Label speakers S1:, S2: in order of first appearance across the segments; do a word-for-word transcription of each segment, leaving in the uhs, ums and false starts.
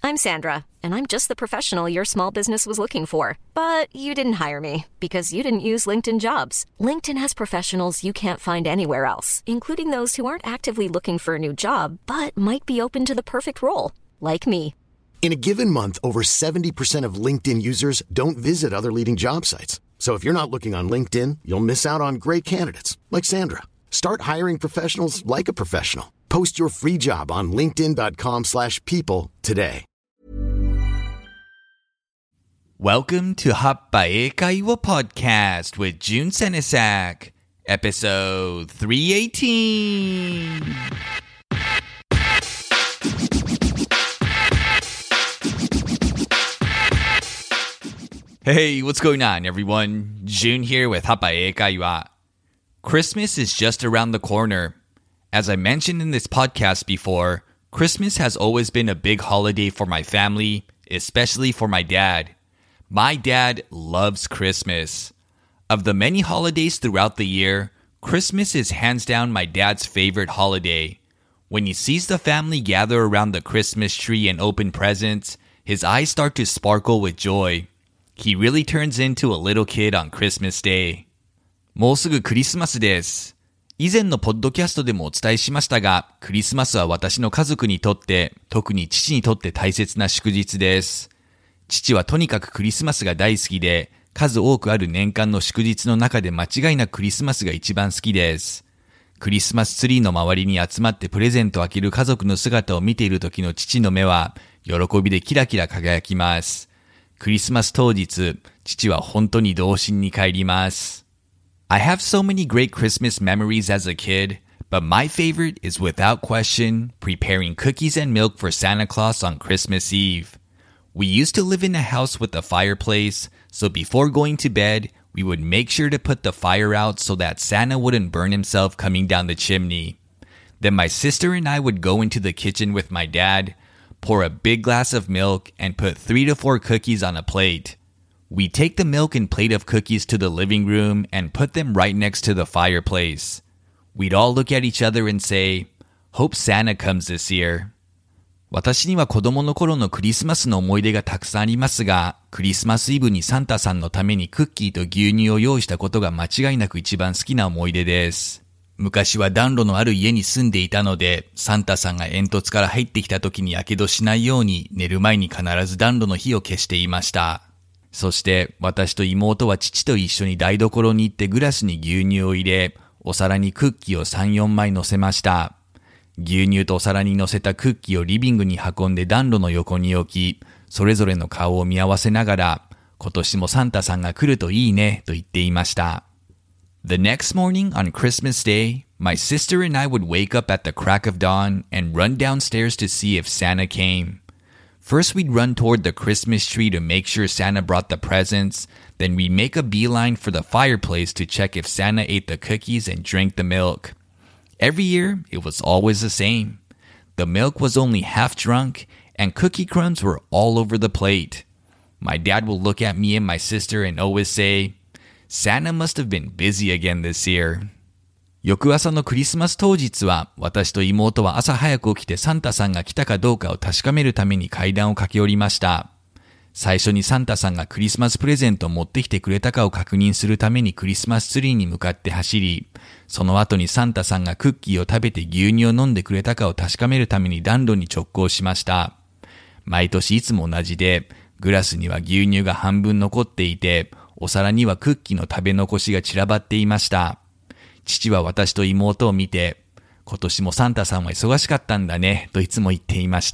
S1: I'm Sandra, and I'm just the professional your small business was looking for. But you didn't hire me because you didn't use LinkedIn Jobs. LinkedIn has professionals you can't find anywhere else, including those who aren't actively looking for a new job, but might be open to the perfect role, like me.
S2: In a given month, over seventy percent of LinkedIn users don't visit other leading job sites. So if you're not looking on LinkedIn, you'll miss out on great candidates like Sandra. Start hiring professionals like a professional. Post your free job on linkedin.com slash people today.
S3: Welcome to Happa Eikaiwa Podcast with Jun Senesak, episode three eighteen. Hey, what's going on, everyone? Jun here with Happa Eikaiwa. Christmas is just around the corner. As I mentioned in this podcast before, Christmas has always been a big holiday for my family, especially for my dad. My dad loves Christmas. Of the many holidays throughout the year, Christmas is hands down my dad's favorite holiday. When he sees the family gather around the Christmas tree and open presents, his eyes start to sparkle with joy. He really turns into a little kid on Christmas Day. もうすぐクリスマスです。以前のポッドキャストでもお伝えしましたが、クリスマスは私の家族にとって、特に父にとって大切な祝日です。父はとにかくクリスマスが大好きで、数多くある年間の祝日の中で間違いなくクリスマスが一番好きです。クリスマスツリーの周りに集まってプレゼントを開ける家族の姿を見ている時の父の目は、喜びでキラキラ輝きます。クリスマス当日、父は本当に童心に帰ります。I have so many great Christmas memories as a kid, but my favorite is without question preparing cookies and milk for Santa Claus on Christmas Eve. We used to live in a house with a fireplace, so before going to bed, we would make sure to put the fire out so that Santa wouldn't burn himself coming down the chimney. Then my sister and I would go into the kitchen with my dad, pour a big glass of milk, and put three to four cookies on a plate. We take the milk and plate of cookies to the living room and put them right next to the fireplace. We'd all look at each other and say, "Hope Santa comes this year." 私には子供の頃のクリスマスの思い出がたくさんありますが、クリスマスイブにサンタさんのためにクッキーと牛乳を用意したことが間違いなく一番好きな思い出です。昔は暖炉のある家に住んでいたので、サンタさんが煙突から入ってきた時に火傷しないように寝る前に必ず暖炉の火を消していました。そして私と妹は父と一緒に台所に行ってグラスに牛乳を入れ、お皿にクッキーをさん、よんまい乗せました。牛乳とお皿に乗せたクッキーをリビングに運んで暖炉の横に置き、それぞれの顔を見合わせながら、今年もサンタさんが来るといいねと言っていました。The next morning on Christmas Day, my sister and I would wake up at the crack of dawn and run downstairs to see if Santa came. First, we'd run toward the Christmas tree to make sure Santa brought the presents. Then we'd make a beeline for the fireplace to check if Santa ate the cookies and drank the milk. Every year, it was always the same. The milk was only half drunk, and cookie crumbs were all over the plate. My dad would look at me and my sister and always say, Santa must have been busy again this year. 翌朝のクリスマス当日は、私と妹は朝早く起きてサンタさんが来たかどうかを確かめるために階段を駆け下りました。最初にサンタさんがクリスマスプレゼントを持ってきてくれたかを確認するためにクリスマスツリーに向かって走り、その後にサンタさんがクッキーを食べて牛乳を飲んでくれたかを確かめるために暖炉に直行しました。毎年いつも同じで、グラスには牛乳が半分残っていて、お皿にはクッキーの食べ残しが散らばっていました。父は私と妹を見て、今年もサンタさんは忙しかったんだね、といつも言っていました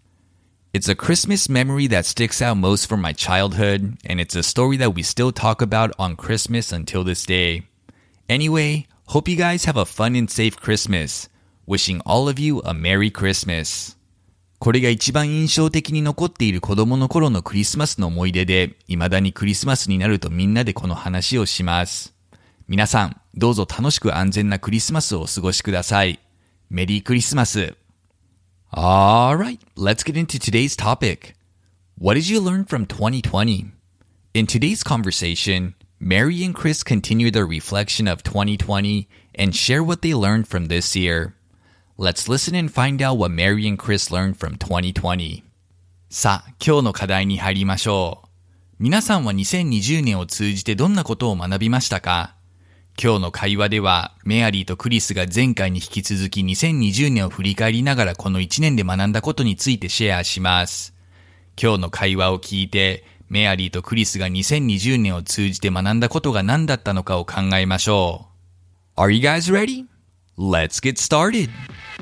S3: 。It's a Christmas memory that sticks out most from my childhood, and it's a story that we still talk about on Christmas until this day. Anyway, hope you guys have a fun and safe Christmas. Wishing all of you a Merry Christmas. これが一番印象的に残っている子供の頃のクリスマスの思い出で、未だにクリスマスになるとみんなでこの話をします。皆さん、どうぞ楽しく安全なクリスマスをお過ごしください。メリークリスマス。Alright, let's get into today's topic. What did you learn from twenty twenty? In today's conversation, Mary and Chris continue their reflection of twenty twenty and share what they learned from this year. Let's listen and find out what Mary and Chris learned from twenty twenty. さあ、今日の課題に入りましょう。皆さんはにせんにじゅうねんを通じてどんなことを学びましたか？今日の会話では、メアリーとクリスが前回に引き続きにせんにじゅうねんを振り返りながらこのいちねんで学んだことについてシェアします。今日の会話を聞いて、メアリーとクリスがにせんにじゅうねんを通じて学んだことが何だったのかを考えましょう。Are you guys ready? Let's get started!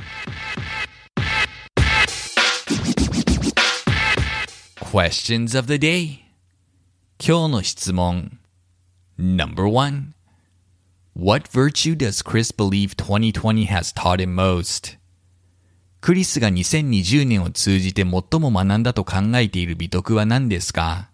S3: Questions of the day. 今日の質問。Number one. What virtue does Chris believe twenty twenty has taught him most? クリスがにせんにじゅうねんを通じて最も学んだと考えている美徳は何ですか？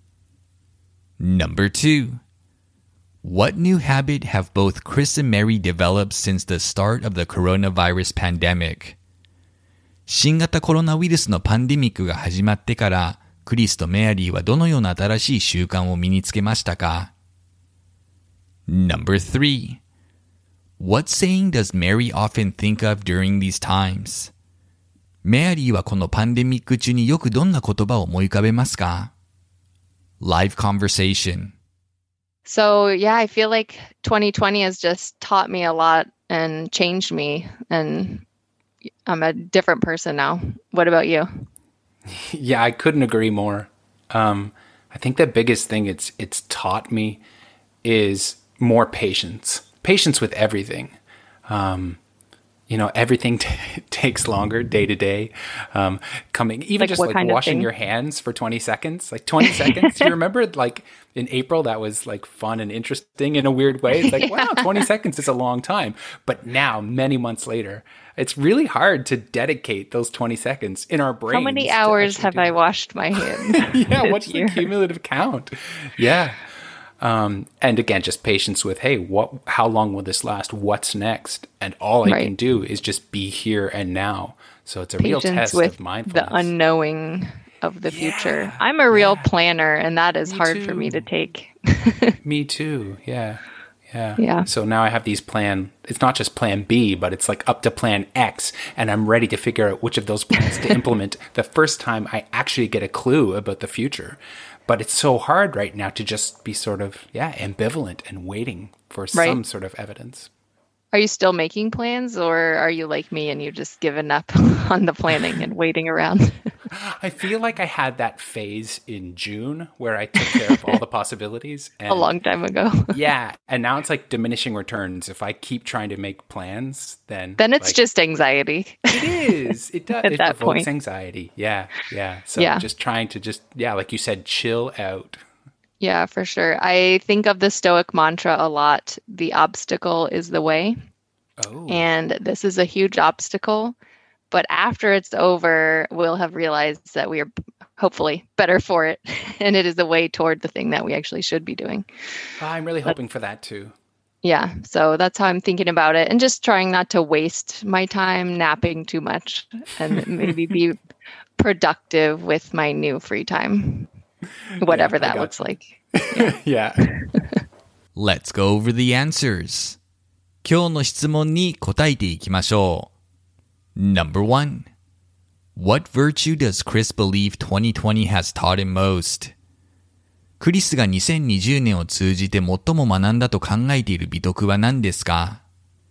S3: Number two. What new habit have both Chris and Mary developed since the start of the coronavirus pandemic? 新型コロナウイルスのパンデミックが始まってから、クリスとメアリーはどのような新しい習慣を身につけましたか？ Number three. What saying does Mary often think of during these times? メアリーはこのパンデミック中によくどんな言葉を思い浮かべますか？ Live conversation.
S4: So, yeah, I feel like twenty twenty has just taught me a lot and changed me, and I'm a different person now. What about you?
S5: Yeah, I couldn't agree more. Um, I think the biggest thing it's it's taught me is more patience. Patience with everything. Um, you know, everything t- takes longer day to day. Um, coming even
S4: Like
S5: just
S4: what
S5: like
S4: kind of
S5: washing
S4: thing?
S5: your hands for twenty seconds, like twenty seconds. Do you remember like in April that was like fun and interesting in a weird way? It's like,
S4: Yeah.
S5: wow, twenty seconds is a long time. But now, many months later, it's really hard to dedicate those twenty seconds in our brains.
S4: How many
S5: to
S4: hours
S5: actually
S4: have
S5: do
S4: I
S5: that.
S4: washed my hands?
S5: Yeah,
S4: this
S5: what's the
S4: year?
S5: cumulative count? Yeah. Um, and again, just patience with, hey, what? How long will this last? What's next? And all I
S4: Right.
S5: can do is just be here and now. So it's a real
S4: Patience
S5: test
S4: with
S5: of mindfulness.
S4: the unknowing of the
S5: Yeah,
S4: future. I'm a real
S5: yeah.
S4: planner, and that is
S5: Me
S4: hard for me to
S5: too.
S4: take.
S5: Me too. Yeah. Yeah.
S4: Yeah.
S5: So now I have these plan. It's not just plan B, but it's like up to plan X. And I'm ready to figure out which of those plans to implement the first time I actually get a clue about the future. But it's so hard right now to just be sort of, yeah, ambivalent and waiting for
S4: Right.
S5: some sort of evidence.
S4: Are you still making plans, or are you like me and you've just given up on the planning and waiting around?
S5: I feel like I had that phase in June where I took care of all the possibilities. And
S4: A long time ago.
S5: yeah. And now it's like diminishing returns. If I keep trying to make plans, then
S4: Then it's
S5: like,
S4: just anxiety.
S5: it is. It does.
S4: At
S5: It
S4: that
S5: provokes
S4: point.
S5: anxiety. Yeah. Yeah. So
S4: Yeah.
S5: just trying to just, yeah, like you said, chill out.
S4: Yeah, for sure. I think of the Stoic mantra a lot. The obstacle is the way.
S5: Oh.
S4: And this is a huge obstacle. But after it's over, we'll have realized that we are hopefully better for it. And it is the way toward the thing that we actually should be doing.
S5: I'm really hoping for that too.
S4: Yeah. So that's how I'm thinking about it. And just trying not to waste my time napping too much and maybe be productive with my new free time, whatever
S5: Yeah, I
S4: that
S5: got
S4: looks
S5: you.
S4: like.
S5: Yeah.
S3: Let's go over the answers. 今日の質問に答えていきましょう。Number one. What virtue does Chris believe twenty twenty has taught him most? クリスがにせんにじゅうねんを通じて最も学んだと考えている美徳は何ですか？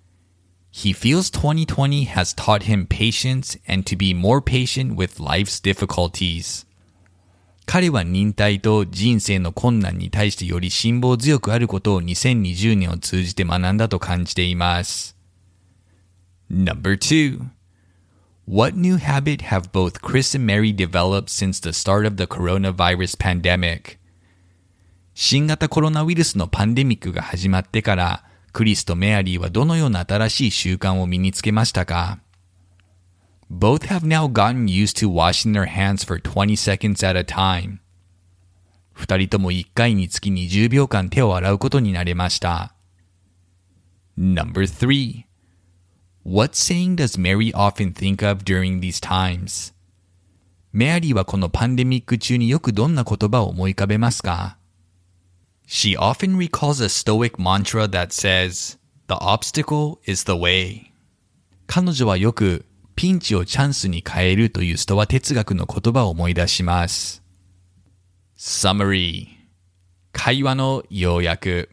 S3: He feels twenty twenty has taught him patience and to be more patient with life's difficulties. 彼は忍耐と人生の困難に対してより辛抱強くあることをにせんにじゅうねんを通じて学んだと感じています。Number two. What new habit have both Chris and Mary developed since the start of the coronavirus pandemic? 新型コロナウイルスのパンデミックが始まってから、クリスとメアリーはどのような新しい習慣を身につけましたか？ Both have now gotten used to washing their hands for twenty seconds at a time. 二人ともいっかいにつきにじゅうびょうかん手を洗うことになれました。Number three. What saying does Mary often think of during these times? メアリーはこのパンデミック中によくどんな言葉を思い浮かべますか？ She often recalls a Stoic mantra that says, The obstacle is the way. 彼女はよくピンチをチャンスに変えるというストア哲学の言葉を思い出します。Summary 会話の要約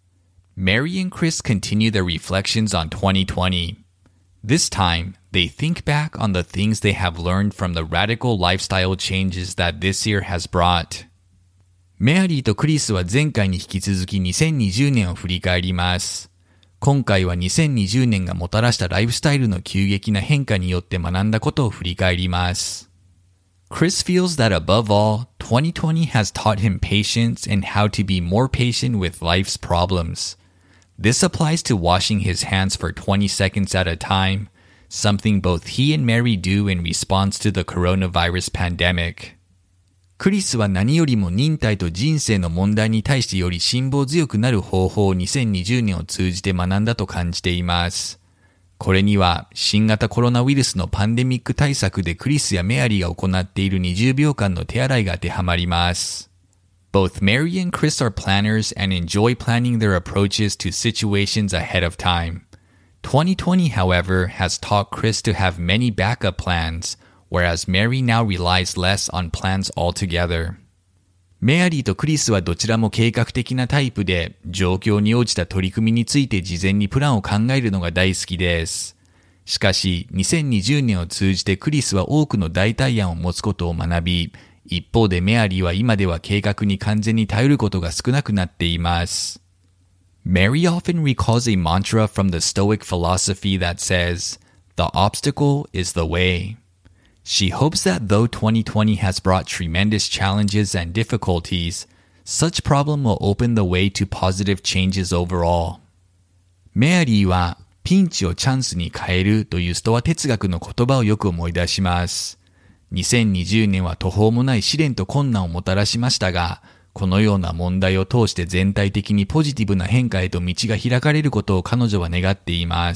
S3: Mary and Chris continue their reflections on twenty twenty. This time, they think back on the things they have learned from the radical lifestyle changes that this year has brought. メアリーとクリスは前回に引き続きにせんにじゅうねんを振り返ります。今回はにせんにじゅうねんがもたらしたライフスタイルの急激な変化によって学んだことを振り返ります。Chris feels that above all, twenty twenty has taught him patience and how to be more patient with life's problems. This applies to washing his hands for twenty seconds at a time, something both he and Mary do in response to the coronavirus pandemic. クリスは何よりも忍耐と人生の問題に対してより辛抱強くなる方法をにせんにじゅうねんを通じて学んだと感じています。これには新型コロナウイルスのパンデミック対策でクリスやメアリーが行っているにじゅうびょうかんの手洗いが当てはまります。Both Mary and Chris are planners and enjoy planning their approaches to situations ahead of time. twenty twenty, however, has taught Chris to have many backup plans, whereas Mary now relies less on plans altogether. メアリーとクリスはどちらも計画的なタイプで、状況に応じた取り組みについて事前にプランを考えるのが大好きです。しかし、にせんにじゅうねんを通じてクリスは多くの代替案を持つことを学び、一方でメアリーは今では計画に完全に頼ることが少なくなっています。Mary often recalls a mantra from the Stoic philosophy that says, "The obstacle is the way." She hopes that though twenty twenty has brought tremendous challenges and difficulties, such problem will open the way to positive changes overall. メアリーはピンチをチャンスに変えるというストア哲学の言葉をよく思い出します。にせんにじゅうねんは途方もない試練と困難をもたらしましたが、このような問題を通して全体的にポジティブな変化へと道が開かれることを彼女は願っています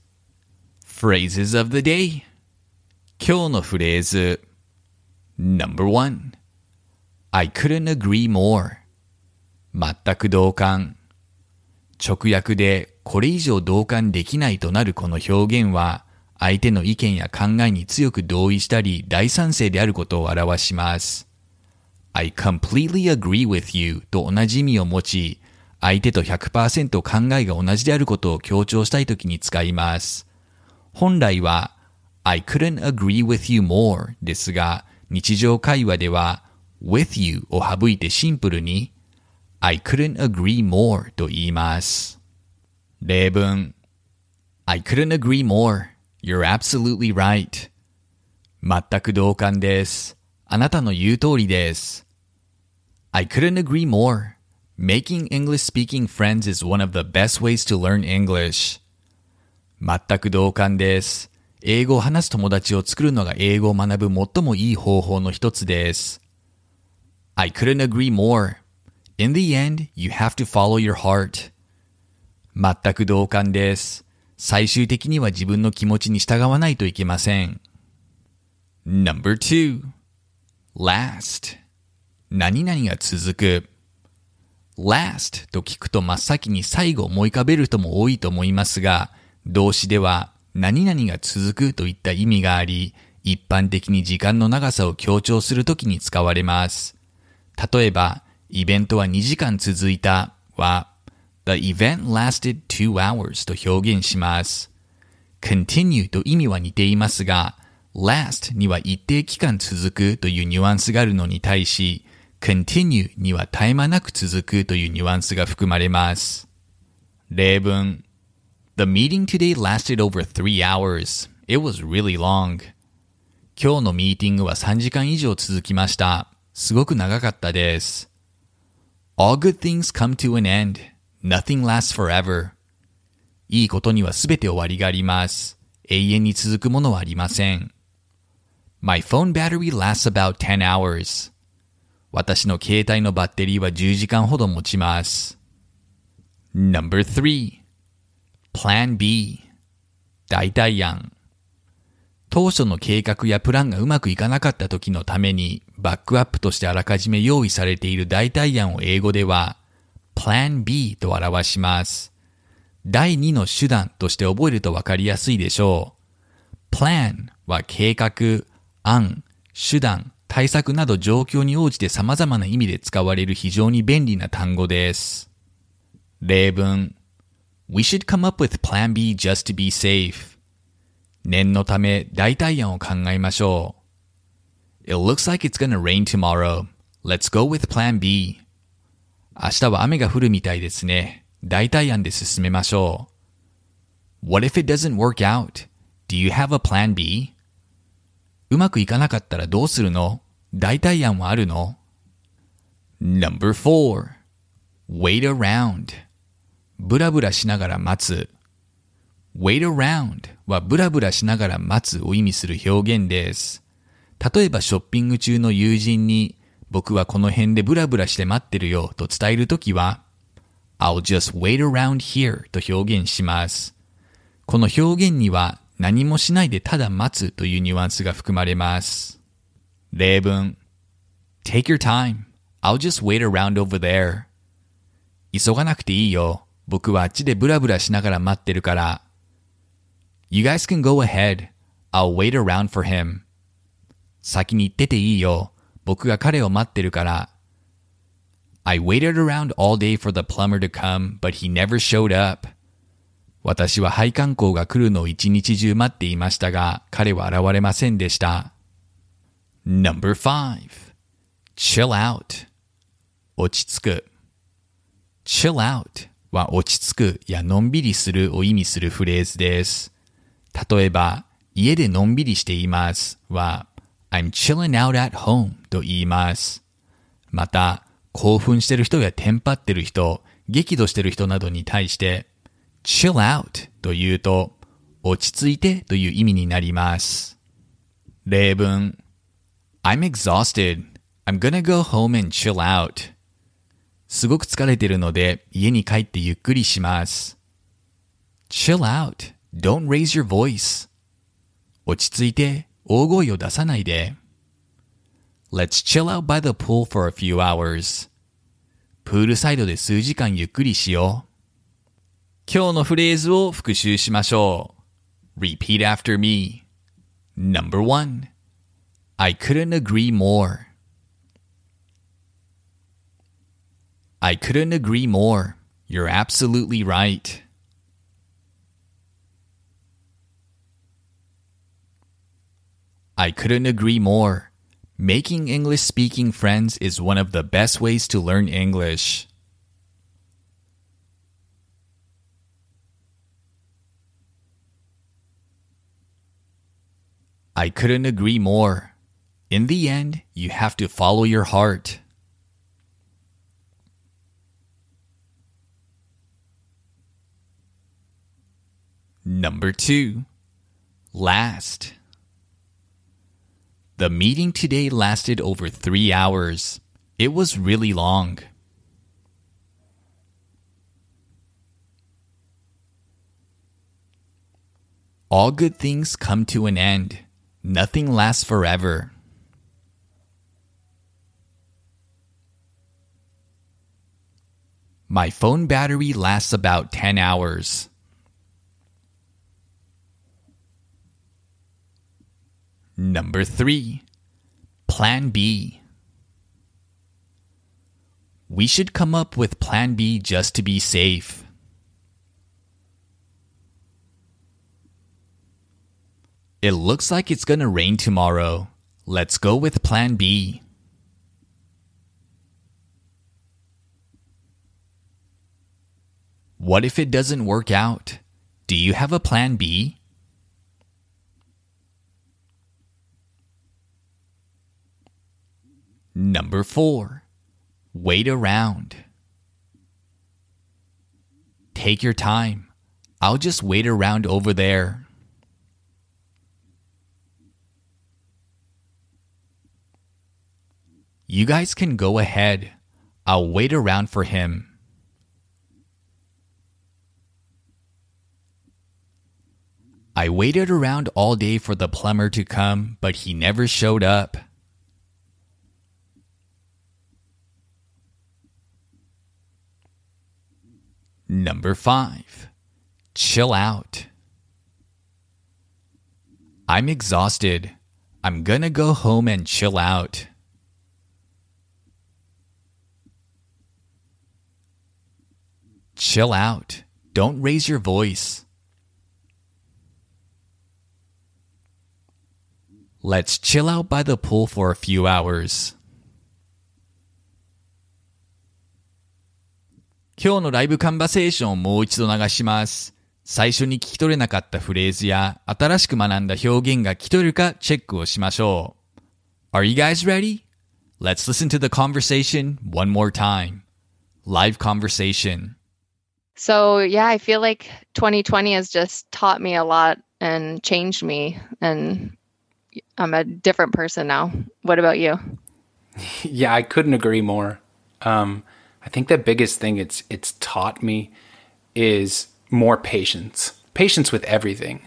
S3: 。Phrases of the day 今日のフレーズ Number one I couldn't agree more 全く同感直訳でこれ以上同感できないとなるこの表現は相手の意見や考えに強く同意したり大賛成であることを表します。I completely agree with you と同じ意味を持ち、相手と ひゃくパーセント 考えが同じであることを強調したいときに使います。本来はI couldn't agree with you more ですが、日常会話では with you を省いてシンプルに I couldn't agree more と言います。例文 I couldn't agree more.You're absolutely right. 全く同感です。あなたの言う通りです。I couldn't agree more. Making English speaking friends is one of the best ways to learn English. 全く同感です。英語を話す友達を作るのが英語を学ぶ最もいい方法の一つです。I couldn't agree more. In the end, you have to follow your heart. 全く同感です。最終的には自分の気持ちに従わないといけません。Number two. Last. 何々が続く。Last と聞くと真っ先に最後思い浮かべる人も多いと思いますが、動詞では何々が続くといった意味があり、一般的に時間の長さを強調するときに使われます。例えば、イベントはにじかん続いたは、The event lasted two hours と表現します。continue と意味は似ていますが、last には一定期間続くというニュアンスがあるのに対し、continue には絶え間なく続くというニュアンスが含まれます。例文 The meeting today lasted over three hours. It was really long. 今日のミーティングはさんじかん以上続きました。すごく長かったです。All good things come to an end.Nothing lasts forever. いいことにはすべて終わりがあります。永遠に続くものはありません。My phone battery lasts about ten hours. 私の携帯のバッテリーはじゅうじかんほど持ちます。Number three. Plan B. 代替案。当初の計画やプランがうまくいかなかった時のために、バックアップとしてあらかじめ用意されている代替案を英語では、Plan B と表します。第二の手段として覚えるとわかりやすいでしょう。 plan は計画、案、手段、対策など状況に応じて様々な意味で使われる非常に便利な単語です。例文 We should come up with plan B just to be safe. 念のため代替案を考えましょう。It looks like it's gonna rain tomorrow. Let's go with plan B. 明日は雨が降るみたいですね。代替案で進めましょう。What if it doesn't work out? Do you have a plan B? うまくいかなかったらどうするの？代替案はあるの？ Number four. Wait around. ブラブラしながら待つ。Wait around はブラブラしながら待つを意味する表現です。例えばショッピング中の友人に僕はこの辺でブラブラして待ってるよと伝えるときは I'll just wait around here と表現します。この表現には何もしないでただ待つというニュアンスが含まれます。例文 Take your time. I'll just wait around over there. 急がなくていいよ。僕はあっちでブラブラしながら待ってるから。You guys can go ahead. I'll wait around for him. 先に行ってていいよ。僕が彼を待ってるから。I waited around all day for the plumber to come, but he never showed up. 私は配管工が来るのを一日中待っていましたが、彼は現れませんでした。Number five. Chill out. 落ち着く。Chill out は落ち着くやのんびりするを意味するフレーズです。例えば、家でのんびりしていますは、I'm chilling out at home と言います。また、興奮してる人やテンパってる人、激怒してる人などに対して、chill out と言うと、落ち着いてという意味になります。例文 I'm exhausted. I'm gonna go home and chill out. すごく疲れてるので、家に帰ってゆっくりします。chill out. Don't raise your voice. 落ち着いて、大声を出さないで。Let's chill out by the pool for a few hours. プールサイドで数時間ゆっくりしよう。今日のフレーズを復習しましょう。Repeat after me. Number one. I couldn't agree more. I couldn't agree more. You're absolutely right. I couldn't agree more. Making English-speaking friends is one of the best ways to learn English. I couldn't agree more. In the end, you have to follow your heart. Number two. Last. The meeting today lasted over three hours. It was really long. All good things come to an end. Nothing lasts forever. My phone battery lasts about ten hours. Number three. Plan B. We should come up with Plan B just to be safe. It looks like it's gonna rain tomorrow. Let's go with Plan B. What if it doesn't work out? Do you have a Plan B? Number four. Wait around. Take your time. I'll just wait around over there. You guys can go ahead. I'll wait around for him. I waited around all day for the plumber to come, but he never showed up. Number five. Chill out. I'm exhausted. I'm gonna go home and chill out. Chill out. Don't raise your voice. Let's chill out by the pool for a few hours. 今日のライブカンバセーションをもう一度流します。最初に聞き取れなかったフレーズや新しく学んだ表現が聞き取れるかチェックをしましょう。Are you guys ready? Let's listen to the conversation one more time. Live conversation.
S4: So, yeah, I feel like twenty twenty has just taught me a lot and changed me, and I'm a different person now. What about you?
S5: Yeah, I couldn't agree more. Um, I think the biggest thing it's it's taught me is more patience. Patience with everything.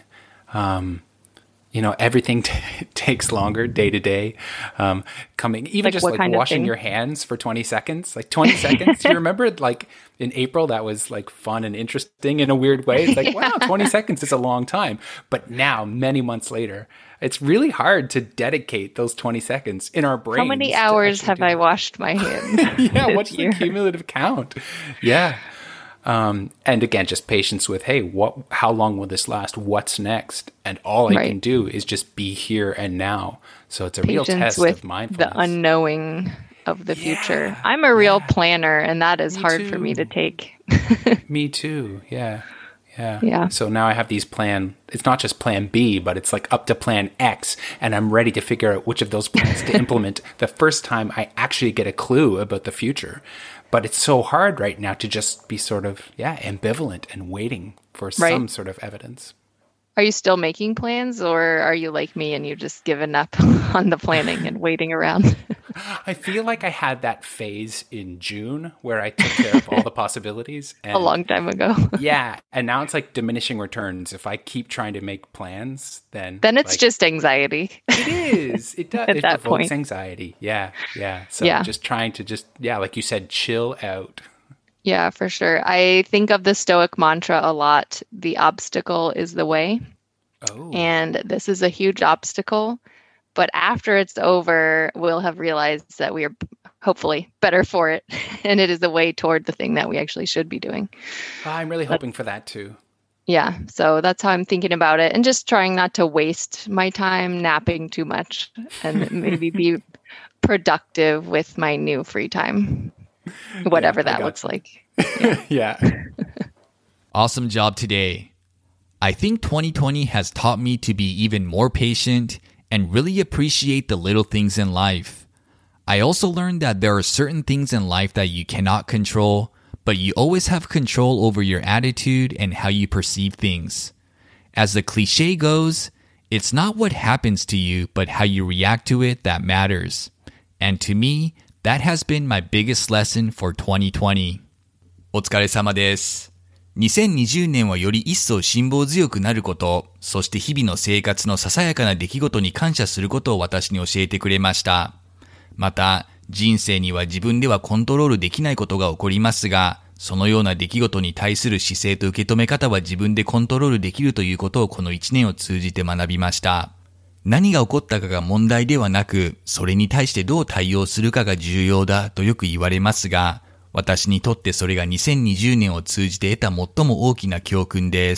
S5: Um, you know, everything t- takes longer day to day. Um, coming even
S4: like
S5: just
S4: like
S5: washing your hands for twenty seconds, like twenty seconds. Do you remember like in April that was like fun and interesting in a weird way? It's like, yeah. Wow, twenty seconds is a long time. But now, many months later, it's really hard to dedicate those twenty seconds in our brains.
S4: How many hours have I washed my hands?
S5: Yeah, what's year? The cumulative count? Yeah. Um, and again, just patience with, hey, what? How long will this last? What's next? And all I right. can do is just be here and now. So it's a patience real test
S4: with
S5: of mindfulness.
S4: The unknowing of the yeah, future. I'm a real yeah. planner, and that is
S5: me
S4: hard
S5: too.
S4: for me to take.
S5: Me too. Yeah. Yeah.
S4: Yeah.
S5: So now I have these plan, it's not just plan B, but it's like up to plan X, and I'm ready to figure out which of those plans to implement the first time I actually get a clue about the future. But it's so hard right now to just be sort of, yeah, ambivalent and waiting for
S4: right.
S5: some sort of evidence.
S4: Are you still making plans, or are you like me and you've just given up on the planning and waiting around?
S5: I feel like I had that phase in June where I took care of all the possibilities. And,
S4: a long time ago.
S5: Yeah. And now it's like diminishing returns. If I keep trying to make plans, then...
S4: Then it's
S5: like,
S4: just anxiety.
S5: It is. It does.
S4: At
S5: it
S4: that
S5: provokes
S4: point.
S5: anxiety. Yeah. Yeah. So
S4: yeah.
S5: just trying to just, yeah, like you said, chill out.
S4: Yeah, for sure. I think of the Stoic mantra a lot. The obstacle is the way.
S5: Oh.
S4: And this is a huge obstacle. But after it's over, we'll have realized that we are hopefully better for it. And it is the way toward the thing that we actually should be doing.
S5: I'm really hoping but, for that too.
S4: Yeah. So that's how I'm thinking about it. And just trying not to waste my time napping too much and maybe be productive with my new free time, whatever yeah, that looks you. like.
S5: Yeah. yeah.
S3: Awesome job today. I think twenty twenty has taught me to be even more patient and really appreciate the little things in life. I also learned that there are certain things in life that you cannot control, but you always have control over your attitude and how you perceive things. As the cliche goes, it's not what happens to you, but how you react to it that matters. And to me, that has been my biggest lesson for twenty twenty. お疲れ様です。にせんにじゅうねんはより一層辛抱強くなること、そして日々の生活のささやかな出来事に感謝することを私に教えてくれました。また、人生には自分ではコントロールできないことが起こりますが、そのような出来事に対する姿勢と受け止め方は自分でコントロールできるということをこのいちねんを通じて学びました。何が起こったかが問題ではなく、それに対してどう対応するかが重要だとよく言われますが、私にとってそれがにせんにじゅうねんを通じて得た最も大きな教訓です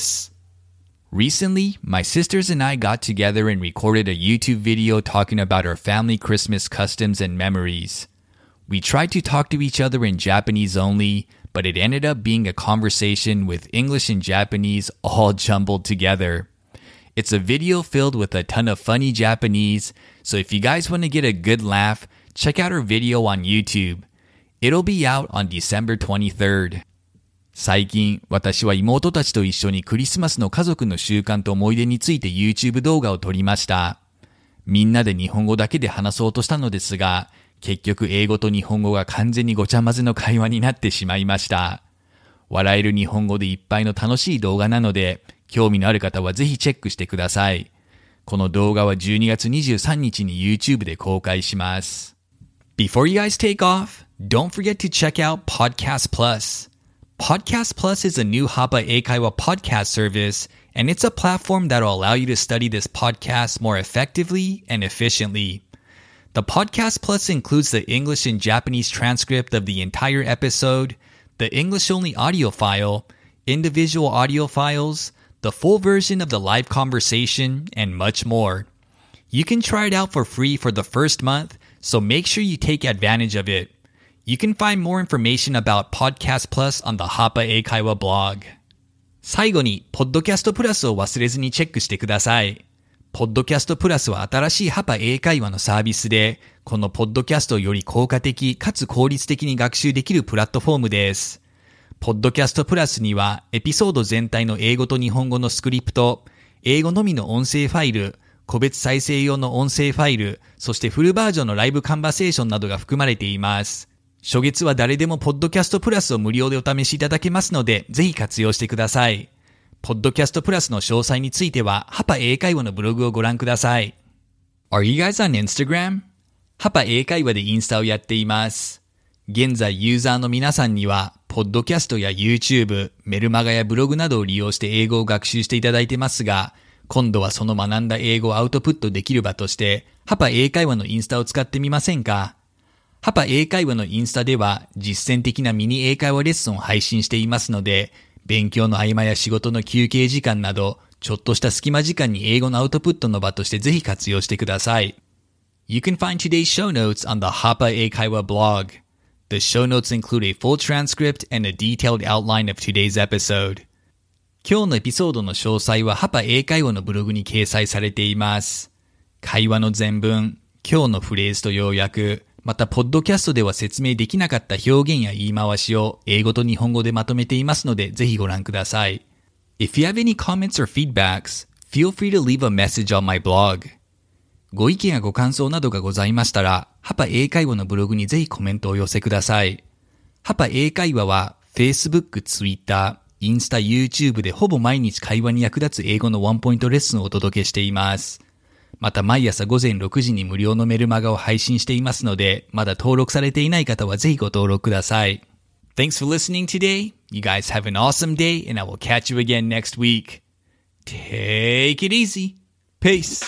S3: 。Recently, my sisters and I got together and recorded a YouTube video talking about our family Christmas customs and memories. We tried to talk to each other in Japanese only, but it ended up being a conversation with English and Japanese all jumbled together. It's a video filled with a ton of funny Japanese, so if you guys want to get a good laugh, check out our video on YouTube.It'll be out on December twenty-third. 最近、私は妹たちと一緒にクリスマスの家族の習慣と思い出について YouTube 動画を撮りました。みんなで日本語だけで話そうとしたのですが、結局英語と日本語が完全にごちゃ混ぜの会話になってしまいました。笑える日本語でいっぱいの楽しい動画なので、興味のある方はぜひチェックしてください。この動画はじゅうにがつにじゅうさんにちに YouTube で公開します。Before you guys take off,Don't forget to check out Podcast Plus. Podcast Plus is a new Hapa Eikaiwa podcast service, and it's a platform that will allow you to study this podcast more effectively and efficiently. The Podcast Plus includes the English and Japanese transcript of the entire episode, the English-only audio file, individual audio files, the full version of the live conversation, and much more. You can try it out for free for the first month, so make sure you take advantage of it. You can find more information about Podcast Plus on the Hapa Eikaiwa blog. 最後に、ポッドキャストプラスを忘れずにチェックしてください。ポッドキャストプラスは新しいハパ英会話のサービスで、このポッドキャストをより効果的かつ効率的に学習できるプラットフォームです。ポッドキャストプラスには、エピソード全体の英語と日本語のスクリプト、英語のみの音声ファイル、個別再生用の音声ファイル、そしてフルバージョンのライブカンバセーションなどが含まれています。初月は誰でもポッドキャストプラスを無料でお試しいただけますので、ぜひ活用してください。ポッドキャストプラスの詳細については、ハパ英会話のブログをご覧ください。Are you guys on Instagram? ハパ英会話でインスタをやっています。現在ユーザーの皆さんには、ポッドキャストや YouTube、メルマガやブログなどを利用して英語を学習していただいてますが、今度はその学んだ英語をアウトプットできる場として、ハパ英会話のインスタを使ってみませんか？ハパ英会話のインスタでは実践的なミニ英会話レッスンを配信していますので、勉強の合間や仕事の休憩時間など、ちょっとした隙間時間に英語のアウトプットの場としてぜひ活用してください。You can find today's show notes on the Hapa Eikaiwa blog. The show notes include a full transcript and a detailed outline of today's episode. 今日のエピソードの詳細はハパ英会話のブログに掲載されています。会話の全文、今日のフレーズと要約、また、ポッドキャストでは説明できなかった表現や言い回しを英語と日本語でまとめていますので、ぜひご覧ください。If you have any comments or feedbacks, feel free to leave a message on my blog. ご意見やご感想などがございましたら、ハパ英会話のブログにぜひコメントをお寄せください。ハパ英会話は、Facebook、Twitter、インスタ、YouTube でほぼ毎日会話に役立つ英語のワンポイントレッスンをお届けしています。また毎朝午前ろくじに無料のメルマガを配信していますので、まだ登録されていない方はぜひご登録ください。Thanks for listening today. You guys have an awesome day and I will catch you again next week. Take it easy. Peace.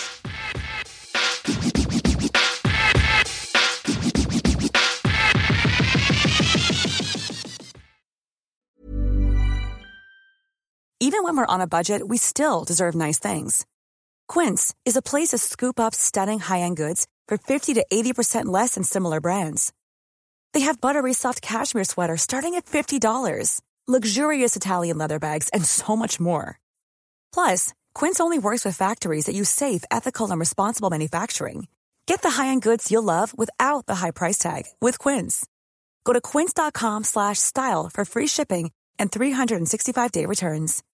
S6: Even when we're on a budget, we still deserve nice things. Quince is a place to scoop up stunning high-end goods for fifty to eighty percent less than similar brands. They have buttery soft cashmere sweaters starting at fifty dollars, luxurious Italian leather bags, and so much more. Plus, Quince only works with factories that use safe, ethical, and responsible manufacturing. Get the high-end goods you'll love without the high price tag with Quince. Go to quince.com slash style for free shipping and three sixty-five day returns.